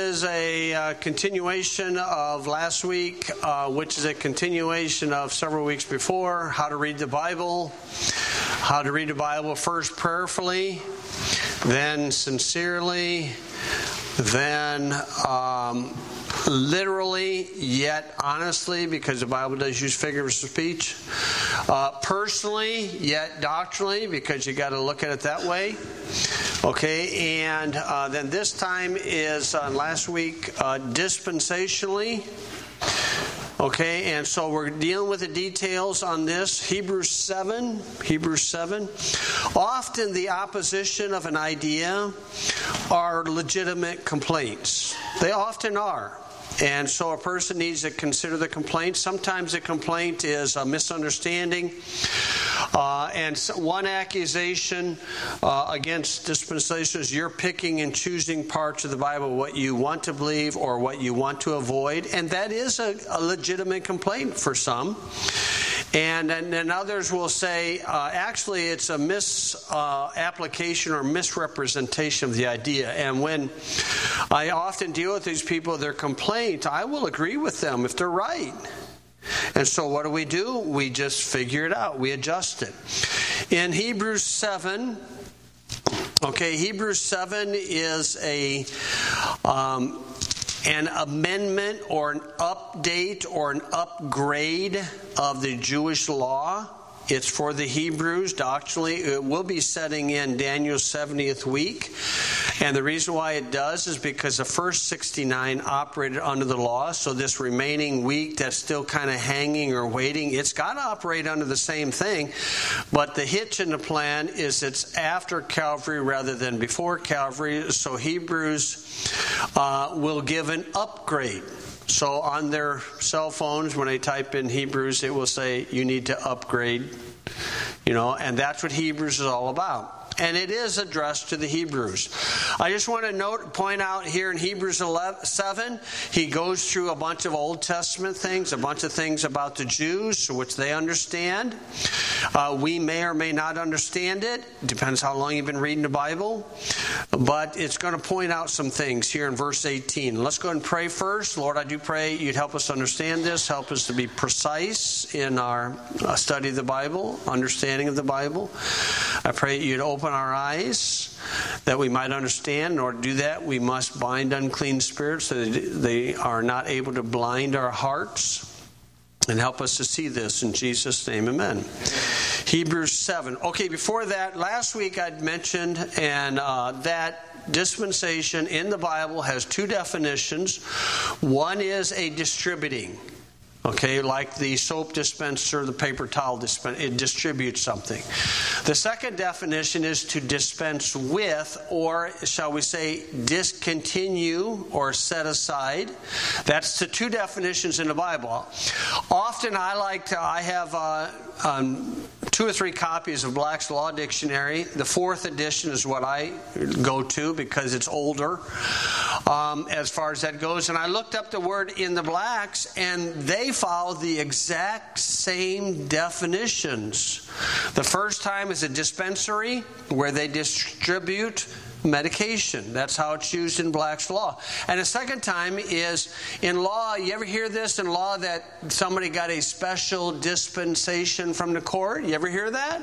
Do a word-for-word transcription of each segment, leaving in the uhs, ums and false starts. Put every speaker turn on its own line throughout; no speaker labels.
is a uh, continuation of last week, uh, which is a continuation of several weeks before. How to read the Bible. How to read the Bible first prayerfully, then sincerely, then um, literally, yet honestly, because the Bible does use figures of speech. Uh, personally, yet doctrinally, because you got to look at it that way. Okay, and uh, then this time is uh, last week uh, dispensationally. Okay, and so we're dealing with the details on this. Hebrews seven. Hebrews seven. Often the opposition of an idea are legitimate complaints. They often are. And so a person needs to consider the complaint. Sometimes the complaint is a misunderstanding. Uh, and one accusation uh, against dispensation is you're picking and choosing parts of the Bible, what you want to believe or what you want to avoid. And that is a, a legitimate complaint for some. And, and then others will say, uh, actually, it's a misapplication uh, or misrepresentation of the idea. And when I often deal with these people, their complaint, I will agree with them if they're right. And so what do we do? We just figure it out. We adjust it. In Hebrews seven, okay, Hebrews seven is a... Um, an amendment or an update or an upgrade of the Jewish law. It's for the Hebrews doctrinally. It will be setting in Daniel's seventieth week. And the reason why it does is because the first sixty-nine operated under the law. So this remaining week that's still kind of hanging or waiting, it's got to operate under the same thing. But the hitch in the plan is it's after Calvary rather than before Calvary. So Hebrews uh, will give an upgrade. So on their cell phones, when they type in Hebrews, it will say, you need to upgrade, you know, and that's what Hebrews is all about. And it is addressed to the Hebrews. I just want to note, point out here in Hebrews seven, he goes through a bunch of Old Testament things, a bunch of things about the Jews, which they understand. Uh, we may or may not understand it. Depends how long you've been reading the Bible. But it's going to point out some things here in verse eighteen. Let's go ahead and pray first. Lord, I do pray you'd help us understand this, help us to be precise in our uh, study of the Bible, understanding of the Bible. I pray you'd open our eyes that we might understand. In order to do that, we must bind unclean spirits so that they are not able to blind our hearts. And help us to see this in Jesus' name, amen. Hebrews seven. Okay, before that, last week I'd mentioned and uh, that dispensation in the Bible has two definitions. One is a distributing. Okay, like the soap dispenser, the paper towel dispenser, it distributes something. The second definition is to dispense with, or shall we say, discontinue or set aside. That's the two definitions in the Bible. Often I like to, I have uh, um, two or three copies of Black's Law Dictionary. The fourth edition is what I go to because it's older um, as far as that goes. And I looked up the word in the Blacks, and they follow the exact same definitions. The first time is a dispensary where they distribute medication. That's how it's used in Black's Law. And the second time is in law. You ever hear this in law that somebody got a special dispensation from the court? You ever hear that?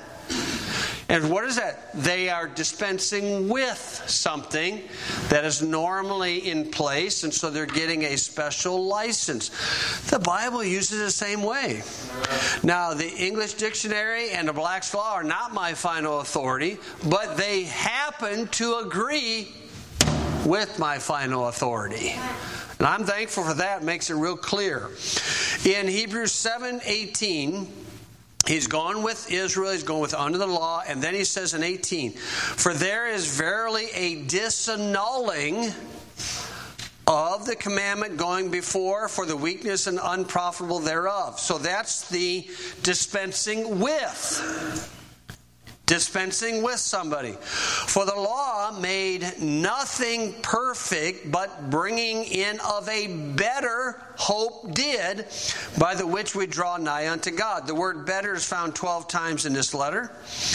And what is that? They are dispensing with something that is normally in place, and so they're getting a special license. The Bible uses it the same way. Now, the English dictionary and the Black's Law are not my final authority, but they happen to agree with my final authority. And I'm thankful for that. It makes it real clear. In Hebrews seven eighteen, he's gone with Israel, he's gone with under the law, and then he says in eighteen, for there is verily a disannulling of the commandment going before for the weakness and unprofitable thereof. So that's the dispensing with. Dispensing with somebody. For the law made nothing perfect, but bringing in of a better hope did, by the which we draw nigh unto God. The word better is found twelve times in this letter.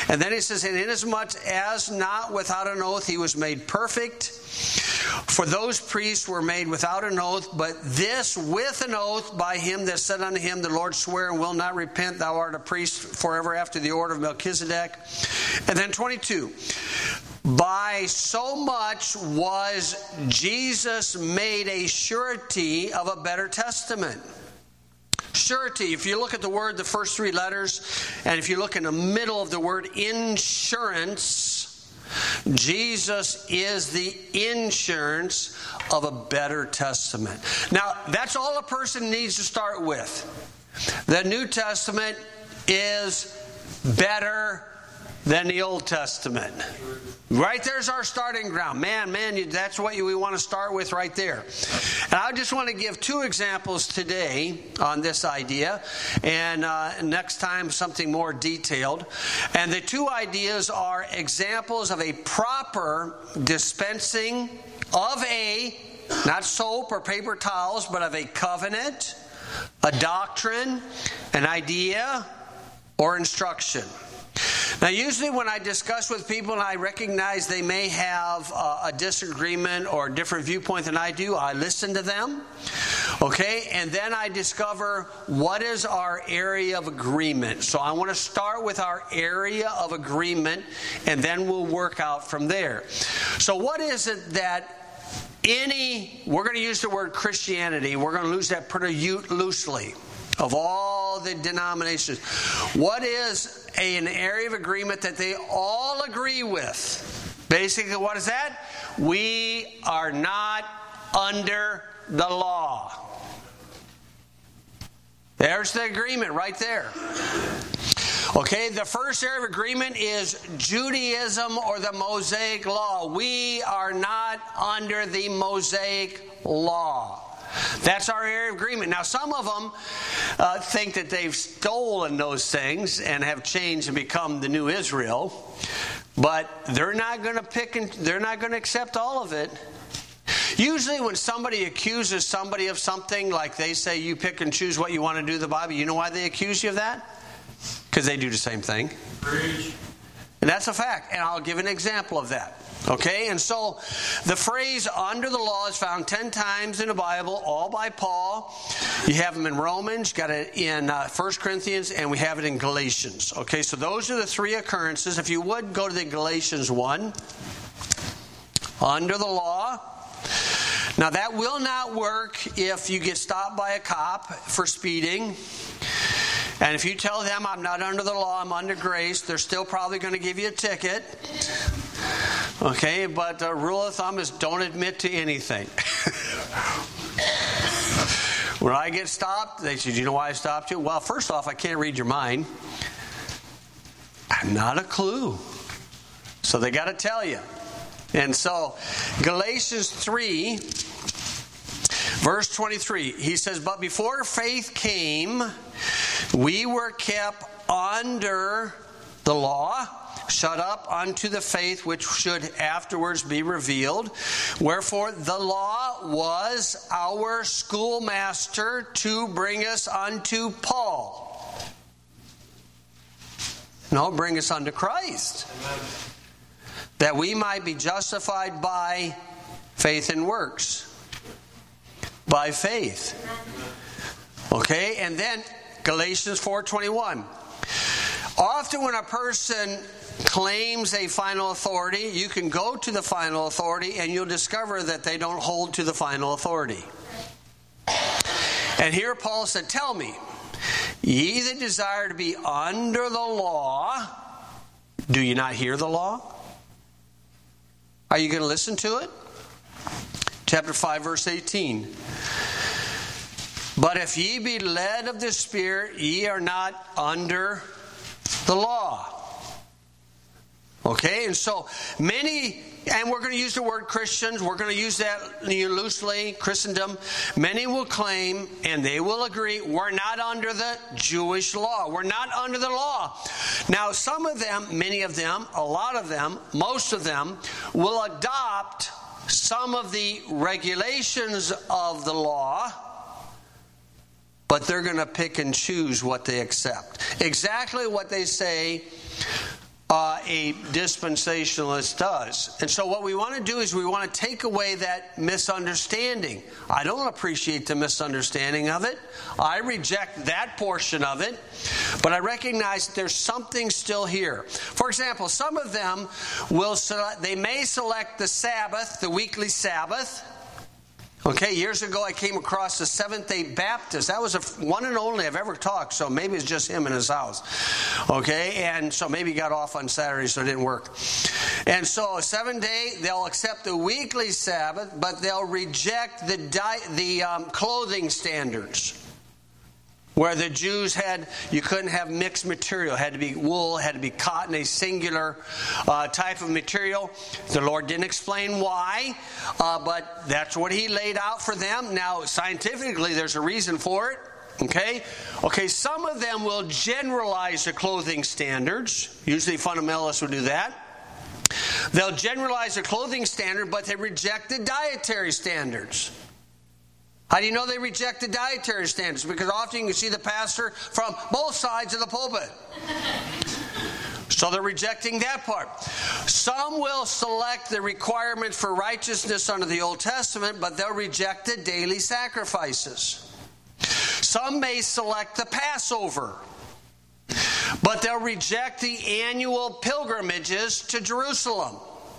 And then he says, and inasmuch as not without an oath he was made perfect, for those priests were made without an oath, but this with an oath by him that said unto him, the Lord swear and will not repent, thou art a priest forever after the order of Melchizedek. And then twenty-two, by so much was Jesus made a surety of a better testament. Surety, if you look at the word, the first three letters, and if you look in the middle of the word insurance, Jesus is the insurance of a better testament. Now, that's all a person needs to start with. The New Testament is better than the Old Testament. Right there's our starting ground. Man, man, that's what we want to start with right there. And I just want to give two examples today on this idea, and uh, next time something more detailed. And the two ideas are examples of a proper dispensing of a, not soap or paper towels, but of a covenant, a doctrine, an idea, or instruction. Now, usually when I discuss with people and I recognize they may have uh, a disagreement or a different viewpoint than I do, I listen to them, okay? And then I discover what is our area of agreement. So I want to start with our area of agreement, and then we'll work out from there. So what is it that any, we're going to use the word Christianity, we're going to use that pretty loosely, of all the denominations. What is a, an area of agreement that they all agree with? Basically, what is that? We are not under the law. There's the agreement right there. Okay, the first area of agreement is Judaism or the Mosaic law. We are not under the Mosaic law. That's our area of agreement. Now, some of them uh, think that they've stolen those things and have changed and become the new Israel, but they're not going to pick and they're not going to accept all of it. Usually, when somebody accuses somebody of something, like they say you pick and choose what you want to do in the Bible, you know why they accuse you of that? Because they do the same thing. Preach. And that's a fact. And I'll give an example of that. Okay, and so the phrase under the law is found ten times in the Bible, all by Paul. You have them in Romans, got it in uh, First Corinthians, and we have it in Galatians. Okay, so those are the three occurrences. If you would, go to the Galatians one. Under the law. Now that will not work if you get stopped by a cop for speeding. And if you tell them I'm not under the law, I'm under grace, they're still probably going to give you a ticket. Okay, but the rule of thumb is don't admit to anything. When I get stopped, they say, do you know why I stopped you? Well, first off, I can't read your mind. Not a clue. So they got to tell you. And so Galatians three, verse twenty-three, he says, but before faith came, we were kept under the law, shut up unto the faith which should afterwards be revealed. Wherefore the law was our schoolmaster to bring us unto Paul. No, bring us unto Christ. Amen. That we might be justified by faith and works. By faith. Okay, and then Galatians four twenty-one. Often when a person claims a final authority, you can go to the final authority and you'll discover that they don't hold to the final authority. And here Paul said, tell me, ye that desire to be under the law, do you not hear the law? Are you going to listen to it? Chapter five, verse eighteen. But if ye be led of the Spirit, ye are not under the law. Okay, and so many, and we're going to use the word Christians, we're going to use that loosely, Christendom. Many will claim, and they will agree, we're not under the Jewish law. We're not under the law. Now, some of them, many of them, a lot of them, most of them, will adopt some of the regulations of the law, but they're going to pick and choose what they accept. Exactly what they say uh, a dispensationalist does. And so what we want to do is we want to take away that misunderstanding. I don't appreciate the misunderstanding of it. I reject that portion of it. But I recognize that there's something still here. For example, some of them will select, they may select the Sabbath, the weekly Sabbath. Okay, years ago I came across the Seventh-day Baptist. That was a one and only I've ever talked, so maybe it's just him in his house. Okay, and so maybe he got off on Saturday, so it didn't work. And so seven-day, they'll accept the weekly Sabbath, but they'll reject the di- the um, clothing standards. Where the Jews had, you couldn't have mixed material. It had to be wool, had to be cotton, a singular uh, type of material. The Lord didn't explain why, uh, but that's what He laid out for them. Now, scientifically, there's a reason for it. Okay? Okay, some of them will generalize the clothing standards. Usually fundamentalists will do that. They'll generalize the clothing standard, but they reject the dietary standards. How do you know they reject the dietary standards? Because often you can see the pastor from both sides of the pulpit. So they're rejecting that part. Some will select the requirements for righteousness under the Old Testament, but they'll reject the daily sacrifices. Some may select the Passover, but they'll reject the annual pilgrimages to Jerusalem.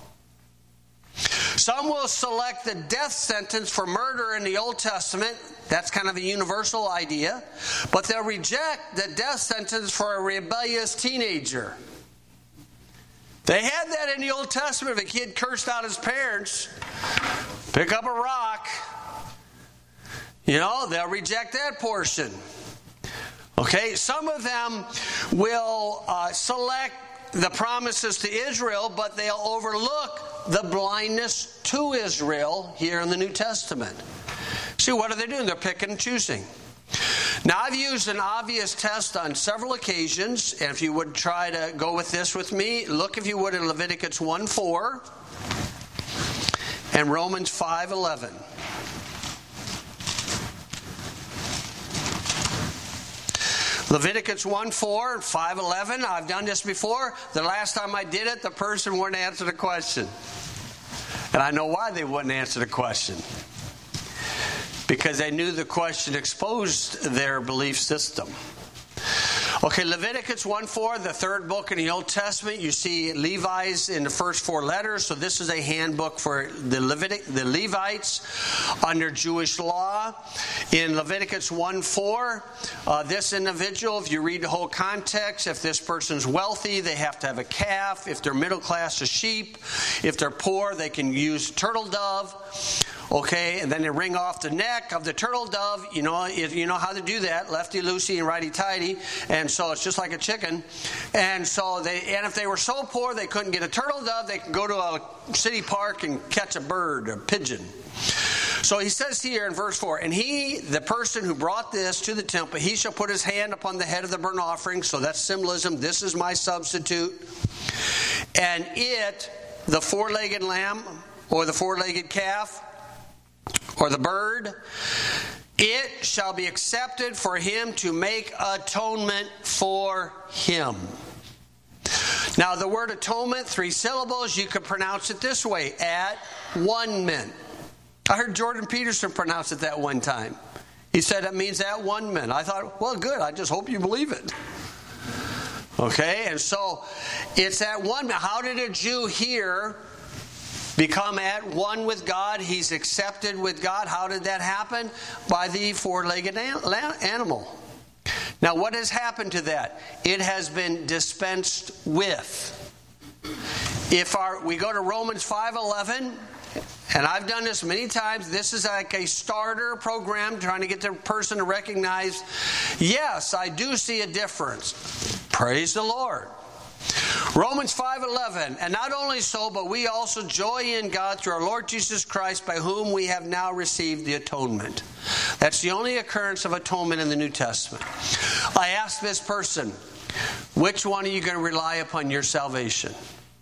Some will select the death sentence for murder in the Old Testament. That's kind of a universal idea. But they'll reject the death sentence for a rebellious teenager. They had that in the Old Testament. If a kid cursed out his parents, pick up a rock. You know, they'll reject that portion. Okay, some of them will uh, select the promises to Israel, but they'll overlook the blindness to Israel here in the New Testament. See, what are they doing? They're picking and choosing. Now, I've used an obvious test on several occasions, and if you would try to go with this with me, look, if you would, in Leviticus one four and Romans five eleven. Leviticus one four and five eleven. I've done this before. The last time I did it, the person wouldn't answer the question. And I know why they wouldn't answer the question. Because they knew the question exposed their belief system. Okay, Leviticus one four, the third book in the Old Testament. You see Levi's in the first four letters. So this is a handbook for the Levitic, the Levites under Jewish law. In Leviticus one four, uh, this individual, if you read the whole context, if this person's wealthy, they have to have a calf. If they're middle class, a sheep. If they're poor, they can use turtle dove. Okay, and then they wring off the neck of the turtle dove. You know, you know how to do that, lefty-loosey and righty-tighty. And so it's just like a chicken. And so they, and if they were so poor they couldn't get a turtle dove, they could go to a city park and catch a bird, a pigeon. So he says here in verse four, and he, the person who brought this to the temple, he shall put his hand upon the head of the burnt offering. So that's symbolism. This is my substitute. And it, the four-legged lamb or the four-legged calf, or the bird, it shall be accepted for him to make atonement for him. Now, the word atonement, three syllables, you could pronounce it this way, at one men. I heard Jordan Peterson pronounce it that one time. He said it means at one men. I thought, well, good, I just hope you believe it. Okay, and so it's at one men. How did a Jew here become at one with God? He's accepted with God. How did that happen? By the four-legged animal. Now, what has happened to that? It has been dispensed with. If our we go to Romans five eleven, and I've done this many times, this is like a starter program trying to get the person to recognize, yes, I do see a difference. Praise the Lord. Romans five eleven, and not only so, but we also joy in God through our Lord Jesus Christ, by whom we have now received the atonement. That's the only occurrence of atonement in the New Testament. I asked this person, which one are you going to rely upon your salvation?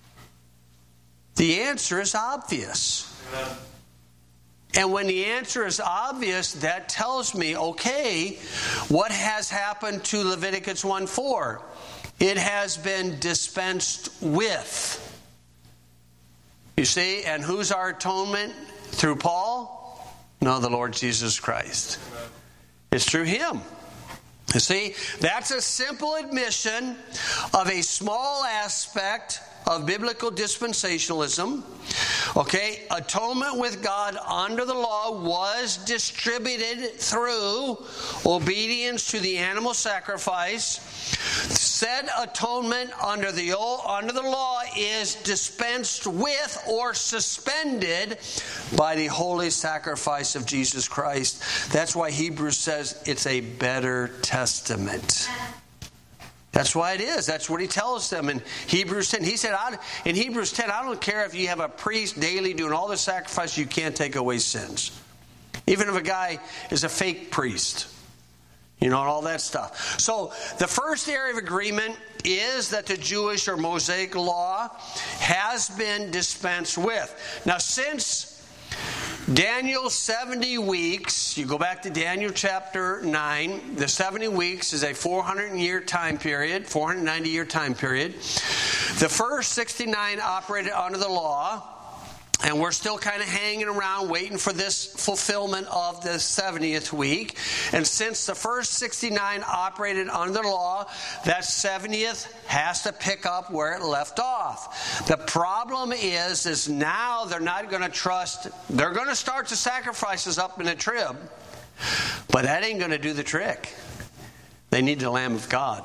The answer is obvious. Amen. And when the answer is obvious, that tells me, okay, what has happened to Leviticus one four? It has been dispensed with. You see, and who's our atonement? Through Paul? No, the Lord Jesus Christ. It's through Him. You see, that's a simple admission of a small aspect of biblical dispensationalism. Okay, atonement with God under the law was distributed through obedience to the animal sacrifice. Said atonement under the old, under the law is dispensed with or suspended by the holy sacrifice of Jesus Christ. That's why Hebrews says it's a better testament. That's why it is. That's what he tells them in Hebrews ten. He said in Hebrews ten, I don't care if you have a priest daily doing all the sacrifices, you can't take away sins. Even if a guy is a fake priest. You know, and all that stuff. So the first area of agreement is that the Jewish or Mosaic law has been dispensed with. Now, since Daniel's seventy weeks, you go back to Daniel chapter nine, the seventy weeks is a four hundred year time period, four hundred ninety year time period. The first sixty-nine operated under the law. And we're still kind of hanging around waiting for this fulfillment of the seventieth week. And since the first sixty-nine operated under the law, that seventieth has to pick up where it left off. The problem is, is now they're not going to trust, they're going to start the sacrifices up in the trib, but that ain't going to do the trick. They need the Lamb of God.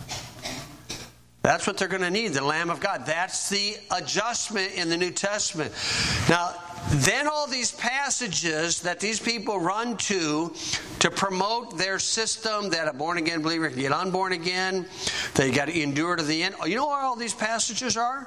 That's what they're going to need, the Lamb of God. That's the adjustment in the New Testament. Now, then all these passages that these people run to to promote their system that a born-again believer can get unborn again, they got to endure to the end. You know where all these passages are?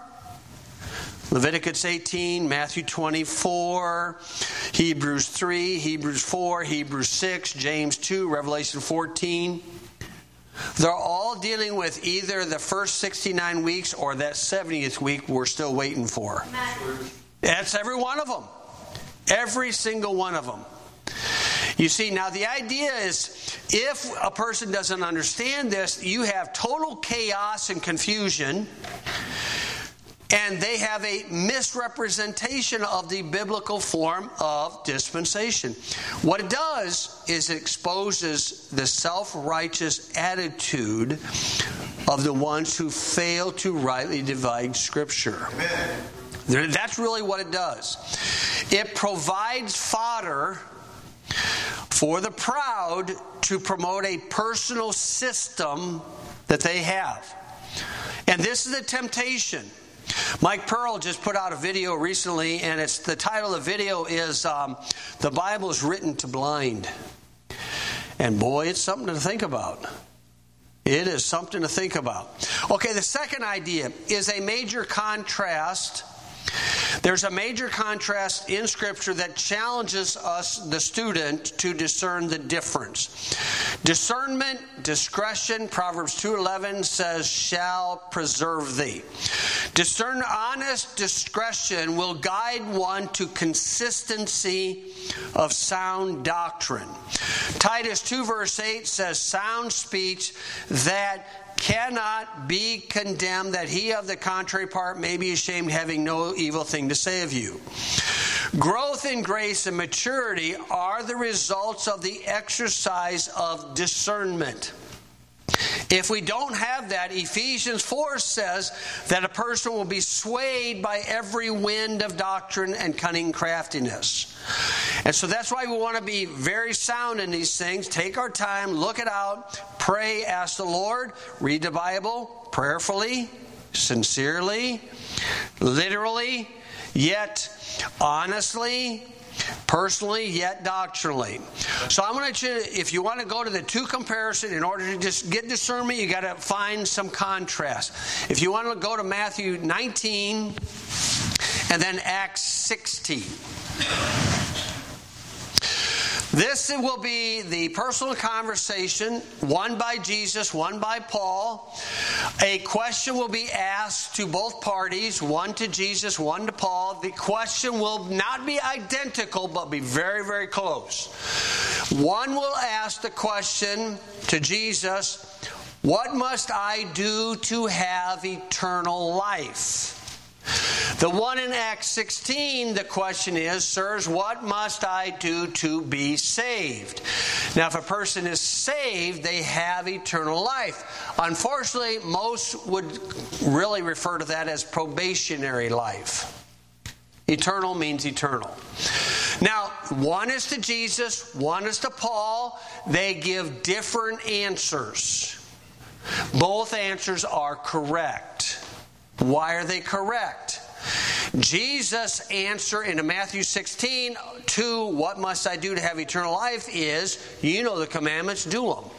Leviticus eighteen, Matthew twenty-four, Hebrews three, Hebrews four, Hebrews six, James two, Revelation fourteen. They're all dealing with either the first sixty-nine weeks or that seventieth week we're still waiting for. That's every one of them. Every single one of them. You see, now the idea is if a person doesn't understand this, you have total chaos and confusion. And they have a misrepresentation of the biblical form of dispensation. What it does is it exposes the self-righteous attitude of the ones who fail to rightly divide Scripture. Amen. That's really what it does. It provides fodder for the proud to promote a personal system that they have. And this is a temptation. Mike Pearl just put out a video recently, and it's the title of the video is um, The Bible is Written to Blind. And boy, it's something to think about. It is something to think about. Okay, the second idea is a major contrast. There's a major contrast in Scripture that challenges us, the student, to discern the difference. Discernment, discretion, Proverbs two eleven says, shall preserve thee. Discern honest discretion will guide one to consistency of sound doctrine. Titus two verse eight says, sound speech that cannot be condemned, that he of the contrary part may be ashamed, having no evil thing to say of you. Growth in grace and maturity are the results of the exercise of discernment. If we don't have that, Ephesians four says that a person will be swayed by every wind of doctrine and cunning craftiness. And so that's why we want to be very sound in these things. Take our time, look it out, pray, ask the Lord, read the Bible prayerfully, sincerely, literally, yet honestly, personally, yet doctrinally. So I want you, if you want to go to the two comparison, in order to just get discernment, you got to find some contrast. If you want to go to Matthew nineteen and then Acts sixteen. This will be the personal conversation, one by Jesus, one by Paul. A question will be asked to both parties, one to Jesus, one to Paul. The question will not be identical, but be very, very close. One will ask the question to Jesus, What must I do to have eternal life? The one in Acts sixteen, the question is, sirs, what must I do to be saved? Now, if a person is saved, they have eternal life. Unfortunately, most would really refer to that as probationary life. Eternal means eternal. Now, one is to Jesus, one is to Paul. They give different answers. Both answers are correct. Why are they correct? Jesus' answer in Matthew sixteen to what must I do to have eternal life is, you know the commandments, do them.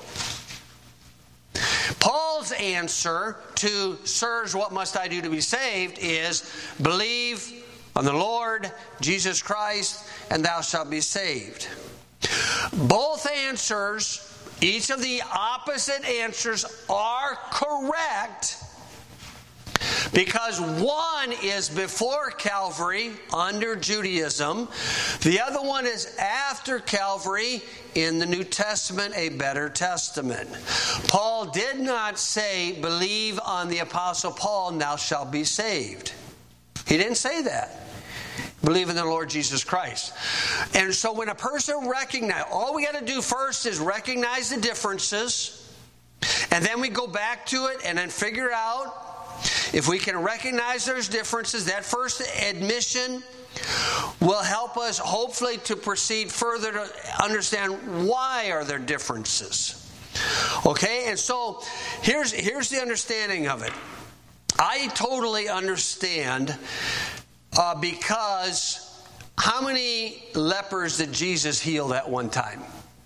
Paul's answer to, sirs, what must I do to be saved is, believe on the Lord Jesus Christ and thou shalt be saved. Both answers, each of the opposite answers are correct, because one is before Calvary under Judaism. The other one is after Calvary in the New Testament, a better testament. Paul did not say, believe on the Apostle Paul and thou shalt be saved. He didn't say that. Believe in the Lord Jesus Christ. And so when a person recognizes, all we got to do first is recognize the differences, and then we go back to it and then figure out if we can recognize there's differences. That first admission will help us hopefully to proceed further to understand why are there differences. Okay, and so here's here's the understanding of it. I totally understand uh, because how many lepers did Jesus heal at one time?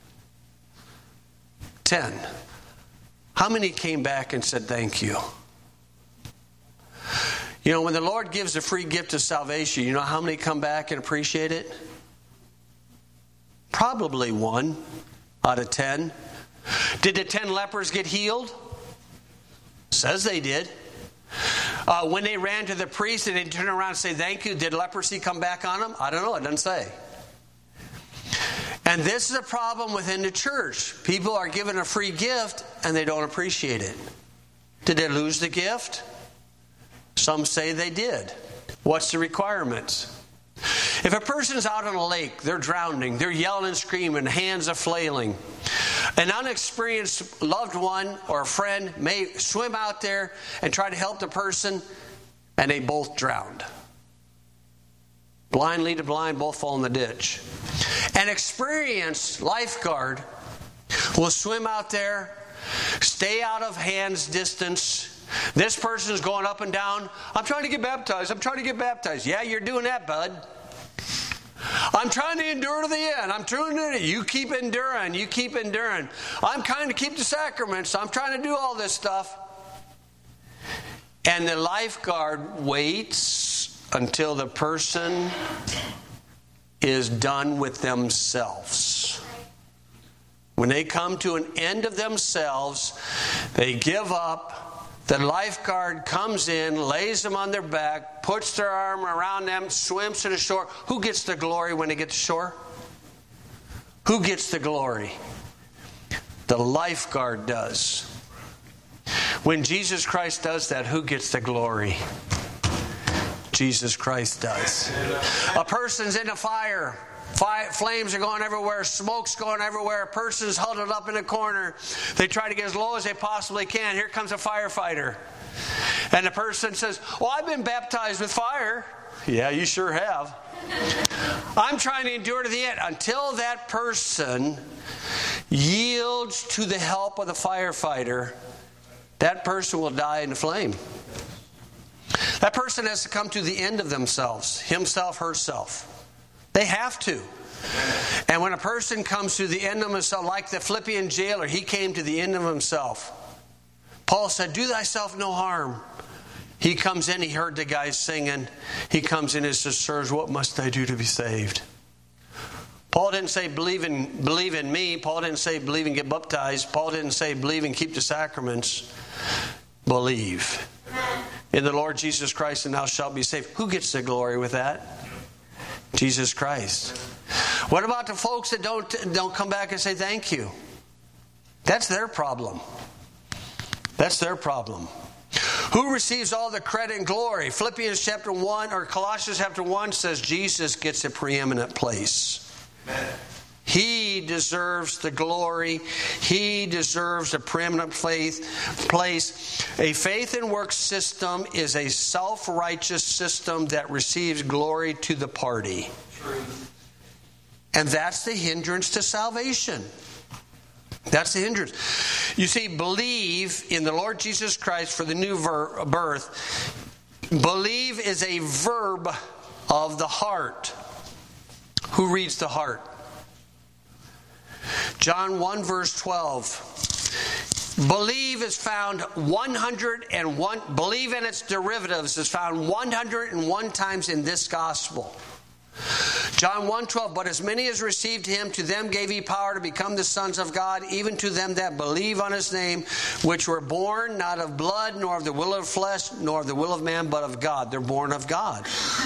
Ten. How many came back and said thank you? You know, when the Lord gives a free gift of salvation, you know how many come back and appreciate it? Probably one out of ten. Did the ten lepers get healed? Says they did. Uh, when they ran to the priest and they turned around and say thank you, did leprosy come back on them? I don't know. It doesn't say. And this is a problem within the church. People are given a free gift and they don't appreciate it. Did they lose the gift? Some say they did. What's the requirements? If a person's out on a lake, they're drowning, they're yelling and screaming, hands are flailing. An unexperienced loved one or a friend may swim out there and try to help the person, and they both drowned. Blind lead to blind, both fall in the ditch. An experienced lifeguard will swim out there, stay out of hand's distance. This person is going up and down. I'm trying to get baptized. I'm trying to get baptized. Yeah, you're doing that, bud. I'm trying to endure to the end. I'm trying to. You keep enduring. You keep enduring. I'm trying to keep the sacraments. I'm trying to do all this stuff. And the lifeguard waits until the person is done with themselves. When they come to an end of themselves, they give up. The lifeguard comes in, lays them on their back, puts their arm around them, swims to the shore. Who gets the glory when they get to shore? Who gets the glory? The lifeguard does. When Jesus Christ does that, who gets the glory? Jesus Christ does. A person's in a fire. Flames are going everywhere. Smoke's going everywhere. A person's huddled up in a corner. They try to get as low as they possibly can. Here comes a firefighter. And the person says, well, I've been baptized with fire. Yeah, you sure have. I'm trying to endure to the end. Until that person yields to the help of the firefighter, that person will die in the flame. That person has to come to the end of themselves. Himself, herself. They have to. And when a person comes to the end of himself, like the Philippian jailer, he came to the end of himself. Paul said, do thyself no harm. He comes in, he heard the guys singing. He comes in and says, sirs, what must I do to be saved? Paul didn't say believe in, believe in me. Paul didn't say believe and get baptized. Paul didn't say believe and keep the sacraments. Believe in the Lord Jesus Christ and thou shalt be saved. Who gets the glory with that? Jesus Christ. What about the folks that don't don't come back and say thank you? That's their problem. That's their problem. Who receives all the credit and glory? Philippians chapter one or Colossians chapter one says Jesus gets a preeminent place. Amen. He deserves the glory. He deserves a preeminent faith, place. A faith and works system is a self-righteous system that receives glory to the party. True. And that's the hindrance to salvation. That's the hindrance. You see, believe in the Lord Jesus Christ for the new ver- birth. Believe is a verb of the heart. Who reads the heart? John one verse twelve. Believe is found one hundred one, believe and its derivatives is found one hundred one times in this gospel. John one twelve, but as many as received him, to them gave he power to become the sons of God, even to them that believe on his name, which were born not of blood, nor of the will of flesh, nor of the will of man, but of God. They're born of God.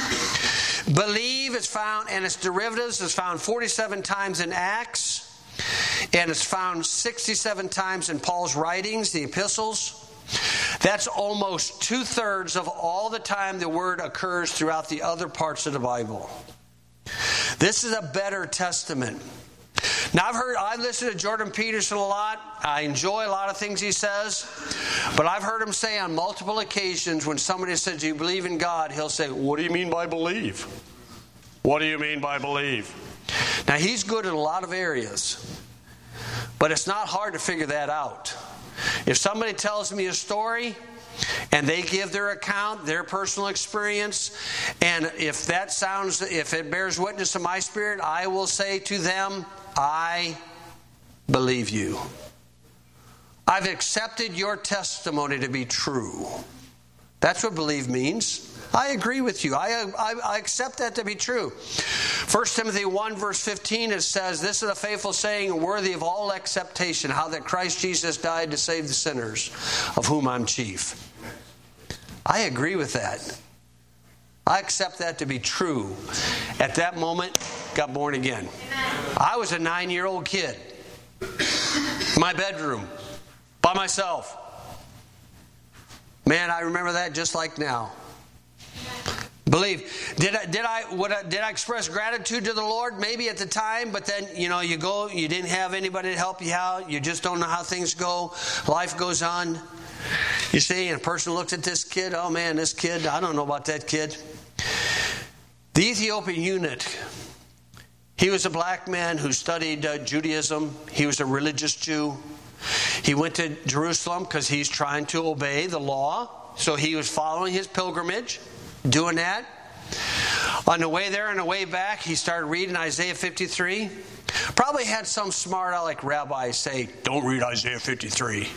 Believe is found, and its derivatives is found forty-seven times in Acts. And it's found sixty-seven times in Paul's writings, the epistles. That's almost two-thirds of all the time the word occurs throughout the other parts of the Bible. This is a better testament. Now, I've heard, I listen to Jordan Peterson a lot. I enjoy a lot of things he says. But I've heard him say on multiple occasions when somebody says, do you believe in God? He'll say, what do you mean by believe? What do you mean by believe? Now, he's good in a lot of areas, but it's not hard to figure that out. If somebody tells me a story and they give their account, their personal experience, and if that sounds, if it bears witness to my spirit, I will say to them, I believe you. I've accepted your testimony to be true. That's what believe means. I agree with you. I, I, I accept that to be true. First Timothy one verse fifteen, it says, this is a faithful saying, worthy of all acceptation, how that Christ Jesus died to save the sinners, of whom I'm chief. I agree with that. I accept that to be true. At that moment, got born again. I was a nine-year-old kid in my bedroom by myself. Man, I remember that just like now. Believe. Did I did I, would I did I express gratitude to the Lord? Maybe at the time, but then you know you go, you didn't have anybody to help you out. You just don't know how things go. Life goes on. You see, and a person looks at this kid. Oh man, this kid. I don't know about that kid. The Ethiopian eunuch. He was a black man who studied uh, Judaism. He was a religious Jew. He went to Jerusalem because he's trying to obey the law. So he was following his pilgrimage. Doing that. On the way there and the way back, he started reading Isaiah fifty-three. Probably had some smart aleck rabbi say, don't read Isaiah fifty-three.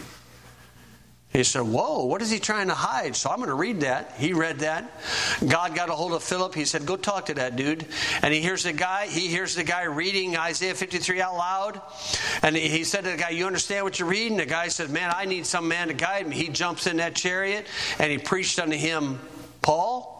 He said, whoa, what is he trying to hide? So I'm going to read that. He read that. God got a hold of Philip. He said, go talk to that dude. And he hears the guy, he hears the guy reading Isaiah fifty-three out loud. And he said to the guy, you understand what you're reading? The guy said, man, I need some man to guide me. He jumps in that chariot and he preached unto him, Paul?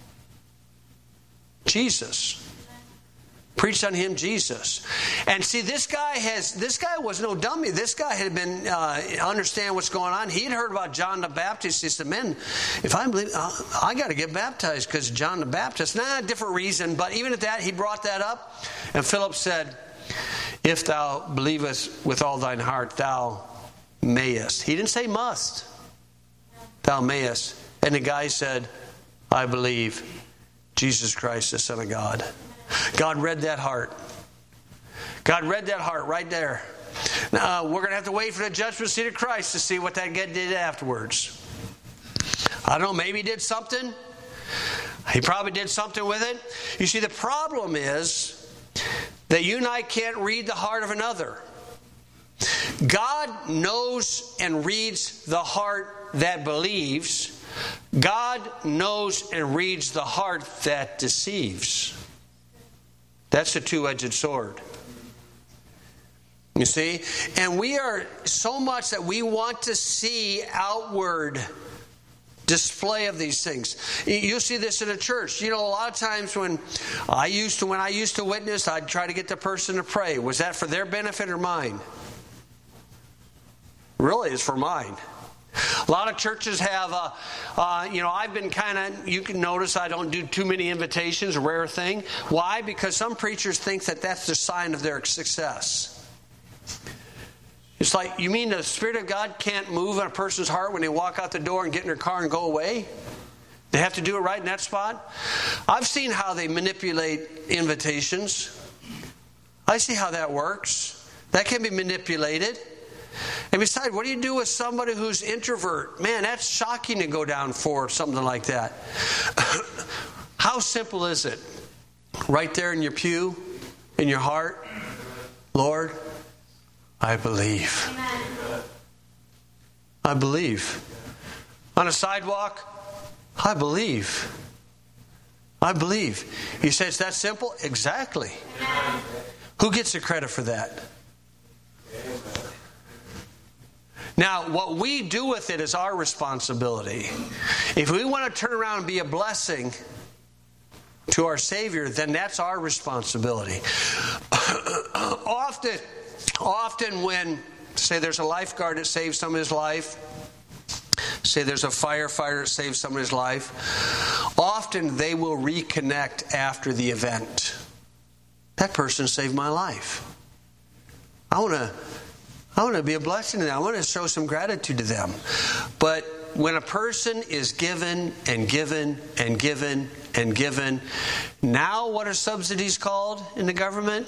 Jesus. Preached on him Jesus. And see, this guy has this guy was no dummy. This guy had been uh, understand what's going on. He'd heard about John the Baptist. He said, man, if I believe, uh, I got to get baptized because John the Baptist. Nah, different reason. But even at that, he brought that up. And Philip said, if thou believest with all thine heart, thou mayest. He didn't say must. Thou mayest. And the guy said, I believe Jesus Christ, the Son of God. God read that heart. God read that heart right there. Now, we're going to have to wait for the judgment seat of Christ to see what that guy did afterwards. I don't know, maybe he did something. He probably did something with it. You see, the problem is that you and I can't read the heart of another. God knows and reads the heart that believes. God knows and reads the heart that deceives. That's a two-edged sword. You see? And we are so much that we want to see outward display of these things. You see this in a church. You know, a lot of times when I used to when I used to witness, I'd try to get the person to pray. Was that for their benefit or mine? Really, it's for mine. A lot of churches have, uh, uh, you know, I've been kind of, you can notice I don't do too many invitations, a rare thing. Why? Because some preachers think that that's the sign of their success. It's like, you mean the Spirit of God can't move in a person's heart when they walk out the door and get in their car and go away? They have to do it right in that spot? I've seen how they manipulate invitations. I see how that works. That can be manipulated. And besides, what do you do with somebody who's introvert? Man, that's shocking to go down for something like that. How simple is it? Right there in your pew, in your heart, Lord, I believe. Amen. I believe. On a sidewalk, I believe. I believe. You say it's that simple? Exactly. Amen. Who gets the credit for that? Amen. Now, what we do with it is our responsibility. If we want to turn around and be a blessing to our Savior, then that's our responsibility. Often, often when, say there's a lifeguard that saves somebody's life, say there's a firefighter that saves somebody's life, often they will reconnect after the event. That person saved my life. I want to I want to be a blessing to them. I want to show some gratitude to them. But when a person is given and given and given and given, now what are subsidies called in the government?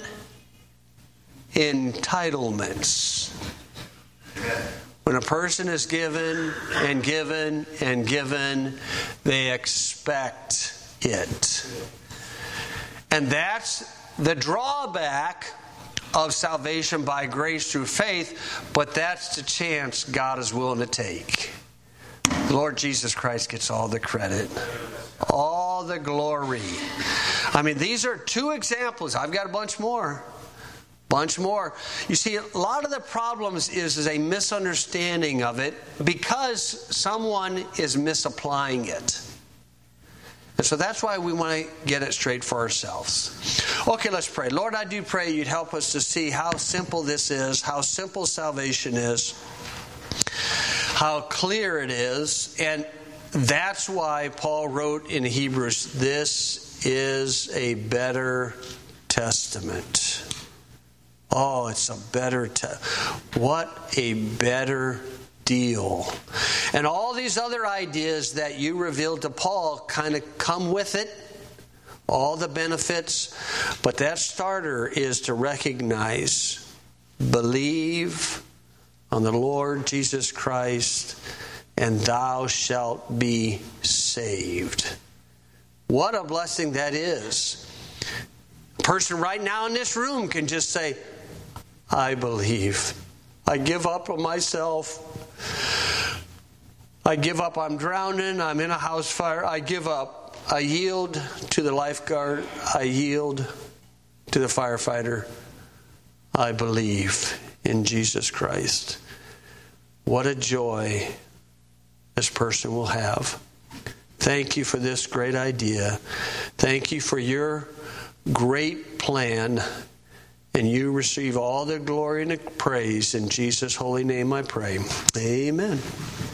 Entitlements. When a person is given and given and given, they expect it. And that's the drawback of salvation by grace through faith, but that's the chance God is willing to take. The Lord Jesus Christ gets all the credit, all the glory. I mean, these are two examples. I've got a bunch more. Bunch more. You see, a lot of the problems is, is a misunderstanding of it because someone is misapplying it. And so that's why we want to get it straight for ourselves. Okay, let's pray. Lord, I do pray you'd help us to see how simple this is, how simple salvation is, how clear it is. And that's why Paul wrote in Hebrews, this is a better testament. Oh, it's a better te- what a better deal. And all these other ideas that you revealed to Paul kind of come with it, all the benefits, but that starter is to recognize, believe on the Lord Jesus Christ, and thou shalt be saved. What a blessing that is. A person right now in this room can just say, I believe. I give up on myself. I give up. I'm drowning. I'm in a house fire. I give up. I yield to the lifeguard. I yield to the firefighter. I believe in Jesus Christ. What a joy this person will have. Thank you for this great idea. Thank you for your great plan. And you receive all the glory and the praise. In Jesus' holy name I pray. Amen.